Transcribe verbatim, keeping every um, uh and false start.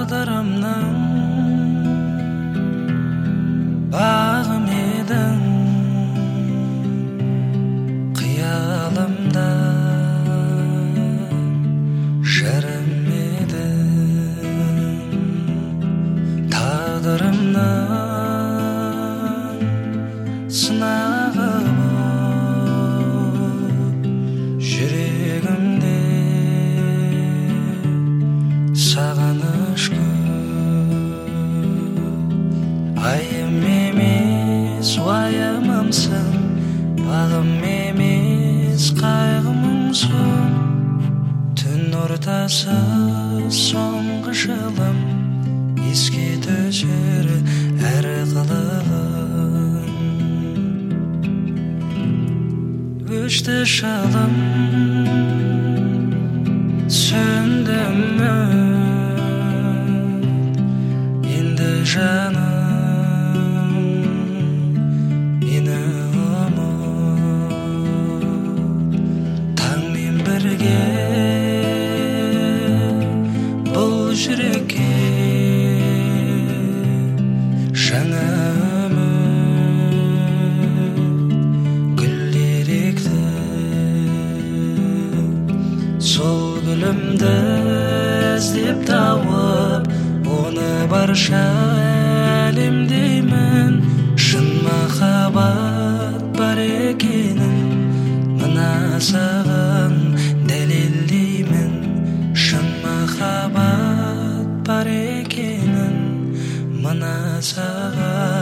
Tağdırımның bağım eдің, қиялымда жырым едің. Тағдырымның сынағы боп жүрегімде сағыныш көп. Айым емес уайымымсың, бағым емес қайғымыңсың. Түн ортасы соңғы жылым, еске түсер әр қылығың. Өшті шалым, сөндім енді жаным, мені ұмыт. Таңмен бірге бұл жүрекке жаңа үміт гүлдер екті. Сол гүлімді іздеп тауып, оны барша әлемдеймін. Шын махаббат бар екенін мына саған дәлелдеймін. Шын махаббат бар екенін мына саған